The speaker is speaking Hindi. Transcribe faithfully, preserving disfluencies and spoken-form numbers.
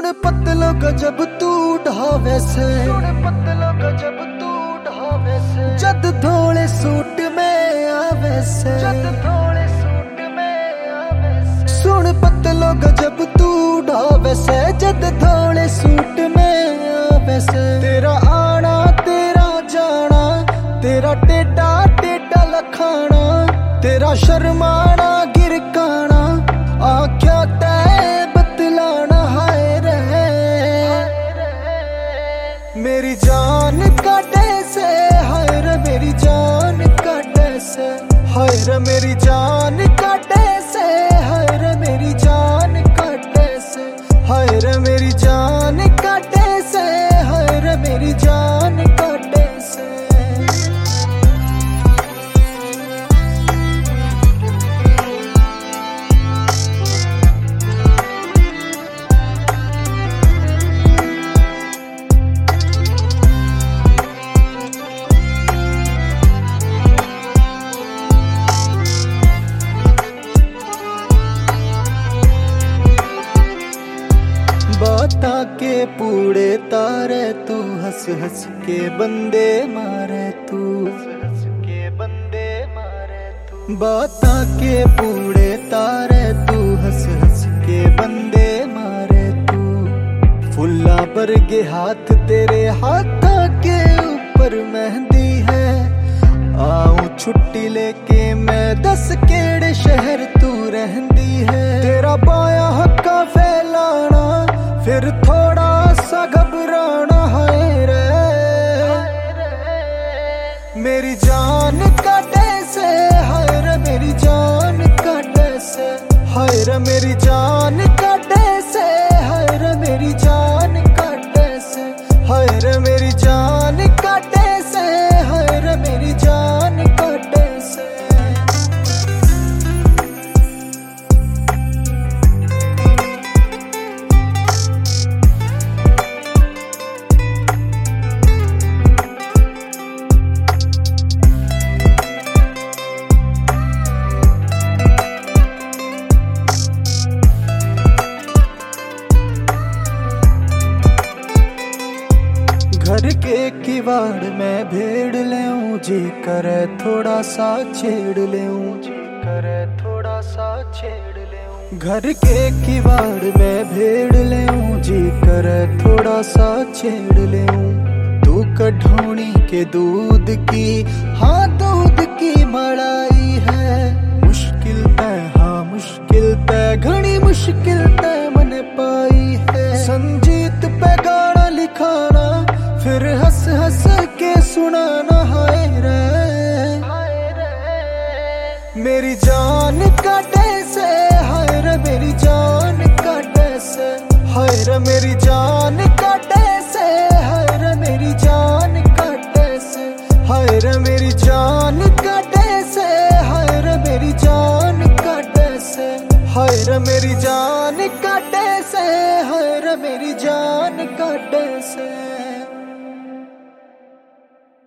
सुन पतलो गजब तू ढावे से, सुन पतलो गजब तू ढावे से, जद थोड़े सूट में आवे से, जद थोड़े सूट में आवे से, सुन पतलो गजब तू ढावे से, जद थोड़े सूट में आवे से। तेरा आना तेरा जाना, तेरा टेढ़ा टेढ़ा लखाना, तेरा शर्माना गिरकाना, आख्या तय बतलाना हाय रे। मेरी जान काटे से हाय रे, मेरी जान काटे से हाय रे, मेरी जान काटे से हाय रे, मेरी जान काटे से हाय रे, मेरी जान काटे से हाय रे, मेरी जान काटे से। बाता के पूड़े तारे तू, हंस हंस के बंदे मारे तू, हंस हंस के बंदे मारे तू। बाता के पूड़े तारे तू, हंस हंस के बंदे मारे तू। फुल्ला बरगे हाथ तेरे हाथा के ऊपर मेहंदी है। आऊं छुट्टी लेके मैं दस केड़े शहर तू रहंदी है। तेरा बाया हक्का फैलाना, फिर थोड़ा सा घबराना हाय रे। मेरी जान काटे से हाय रे, मेरी जान काटे से हाय रे, मेरी जान काटे से हाय रे, मेरी जान काटे से हाय रे, मेरी जान काटे से हाय रे, मेरी जान काटे से। घर के किवाड़ में भेड़ लेऊं, जी करे थोड़ा सा छेड़ लेऊं, जी करे थोड़ा सा छेड़ लेऊं। घर के किवाड़ में भेड़ लेऊं, जी करे थोड़ा सा छेड़ लेऊं। तू कढ़ौनी के दूध की, हाँ दूध की मलाई है। मुश्किल तय हाँ मुश्किल तय, घनी मुश्किल तय मैंने पाई है। संजीत पे गाना लिखाना, फिर हंस हंस के सुनाना हाय रे। मेरी जान काटे से हाय रे, मेरी जान काटे से हाय रे, मेरी जान काटे से हाय रे, मेरी जान काटे से हाय रे, मेरी जान काटे से हाय रे, मेरी जान काटे से हाय रे, मेरी जान